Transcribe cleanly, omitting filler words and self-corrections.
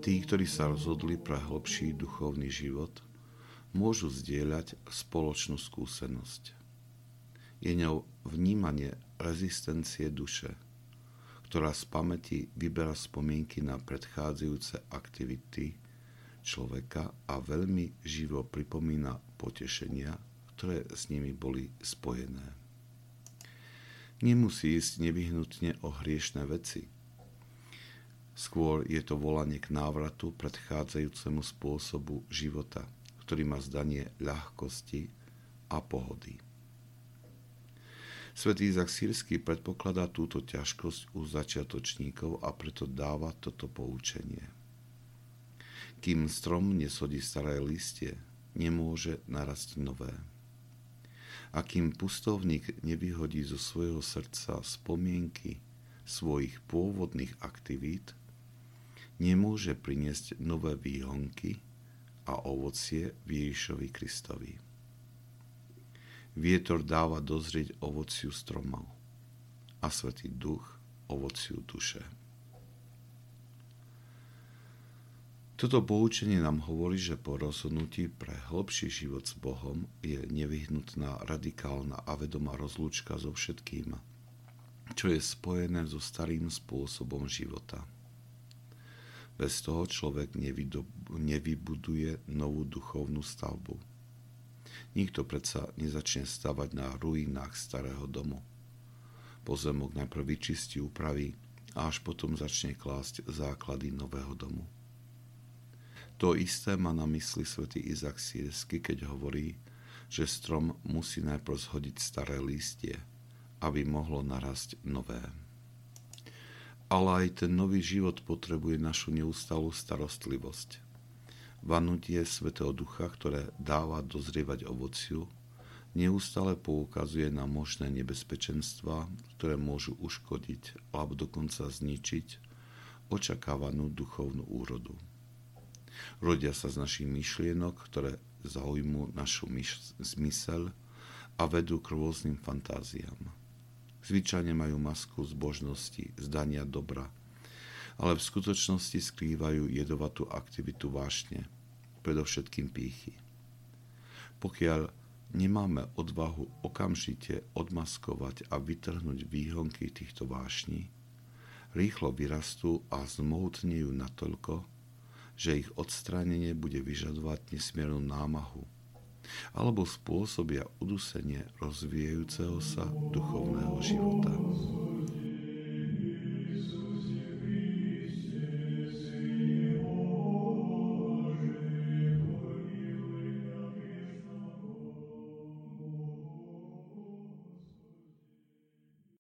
Tí, ktorí sa rozhodli pre hlbší duchovný život, môžu zdieľať spoločnú skúsenosť. Je ňou vnímanie rezistencie duše, ktorá z pamäti vyberá spomienky na predchádzajúce aktivity človeka a veľmi živo pripomína potešenia, ktoré s nimi boli spojené. Nemusí ísť nevyhnutne o hriešne veci. Skôr je to volanie k návratu predchádzajúcemu spôsobu života, ktorý má zdanie ľahkosti a pohody. Svätý Izák Sýrsky predpokladá túto ťažkosť u začiatočníkov a preto dáva toto poučenie. Kým strom nesodí staré listie, nemôže narasť nové. A kým pustovník nevyhodí zo svojho srdca spomienky svojich pôvodných aktivít, nemôže priniesť nové výhonky a ovocie Ježišovi Kristovi. Vietor dáva dozrieť ovociu stromov a Svätý Duch ovociu duše. Toto poučenie nám hovorí, že po rozhodnutí pre hlbší život s Bohom je nevyhnutná radikálna a vedomá rozlúčka so všetkým, čo je spojené so starým spôsobom života. Bez toho človek nevybuduje novú duchovnú stavbu. Nikto predsa nezačne stavať na ruinách starého domu. Pozemok najprv vyčistí, upraví a až potom začne klásť základy nového domu. To isté má na mysli svätý Izák Sýrsky, keď hovorí, že strom musí najprv zhodiť staré lístie, aby mohlo narásť nové. Ale aj ten nový život potrebuje našu neustalú starostlivosť. Vanutie Svätého Ducha, ktoré dáva dozrievať ovociu, neustále poukazuje na možné nebezpečenstvá, ktoré môžu uškodiť alebo dokonca zničiť očakávanú duchovnú úrodu. Rodia sa z našich myšlienok, ktoré zaujmú našu zmysel a vedú k rôznym fantáziám. Zvyčajne majú masku zbožnosti, zdania dobra, ale v skutočnosti skrývajú jedovatú aktivitu vášne, predovšetkým pýchy. Pokiaľ nemáme odvahu okamžite odmaskovať a vytrhnúť výhonky týchto vášní, rýchlo vyrastú a zmohutnejú natoľko, že ich odstránenie bude vyžadovať nesmiernu námahu alebo spôsobia udusenie rozvíjajúceho sa duchovného života.